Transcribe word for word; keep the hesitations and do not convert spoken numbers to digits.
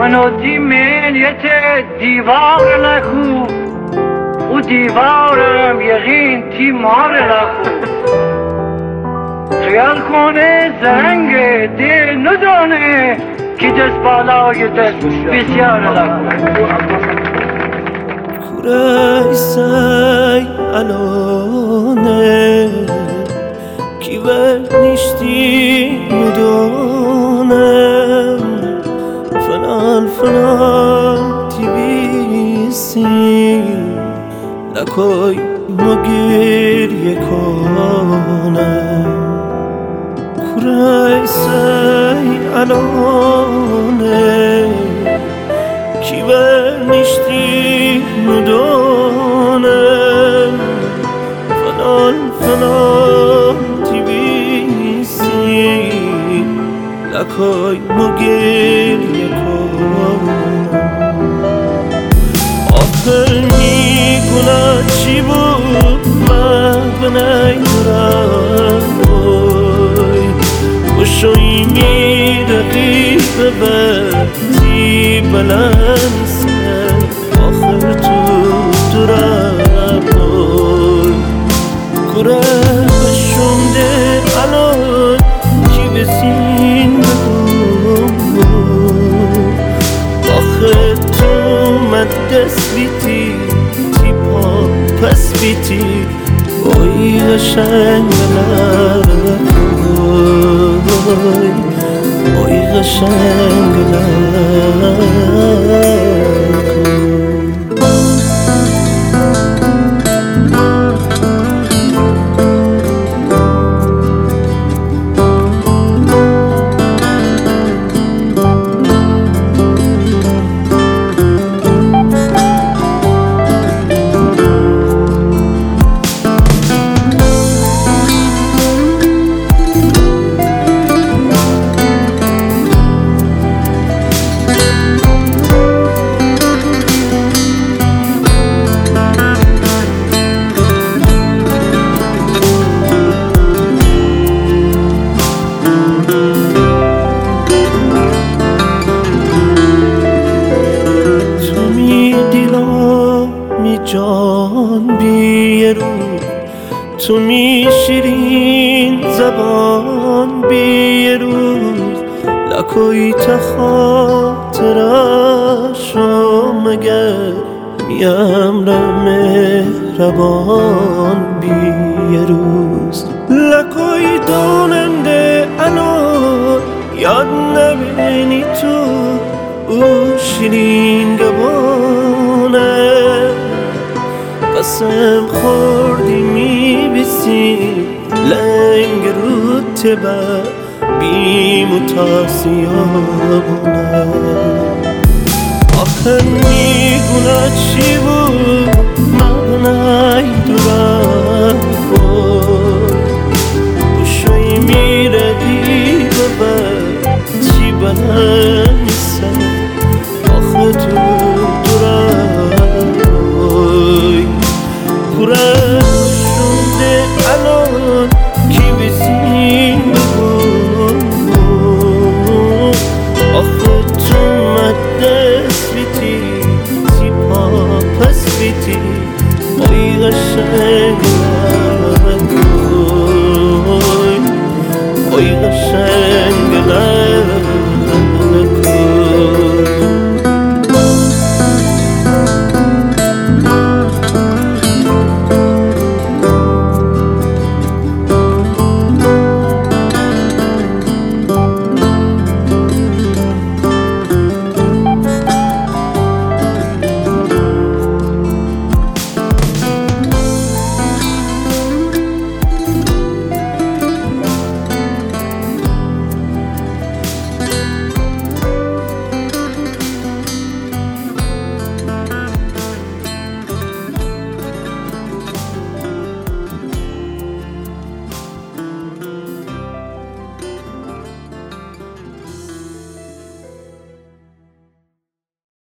منو دیملیت دیوار لخو و دیوارم یقین تیمار لخو خیال کنه زنگ دل ندانه که دست بالای دست بسیار لخو کوره سای الانه کی ورنشتی ندانم فلان فلان تیویسی لکوی مگیر کنم کوره سای الانه کی ورنشتی ندانم فلان فلان تیویسی لکوی مگیر کنم آخر میگونه چی بود من بنیرم وشوی میرقی ببتی بلند سر آخر تو درم کوره بشونده الان کی بسین بگم آخر تو من دست بیتی تی پا پس بیتی اوی قشنگ لرکوی اوی قشنگ لرکوی جان بیرو تو می شیرین زبان بیروز لکوی تخاطرشو مگر میم مهربان بیروز لکوی داننده الان یاد نبینی تو او شیرین گبانه قسم خوردی میبیسی لنگ رو تبا بیم و تاسیابونه آخر میگونه چی بود مغنای دورم بوشوی میره دی ببر چی بلند نیستم آخر تو دورم کوره شونده الان کی بسین بگم آخه تو مدست بیتی تی پا پس بیتی اوی قشنگ لرکوی اوی قشنگ لرکوی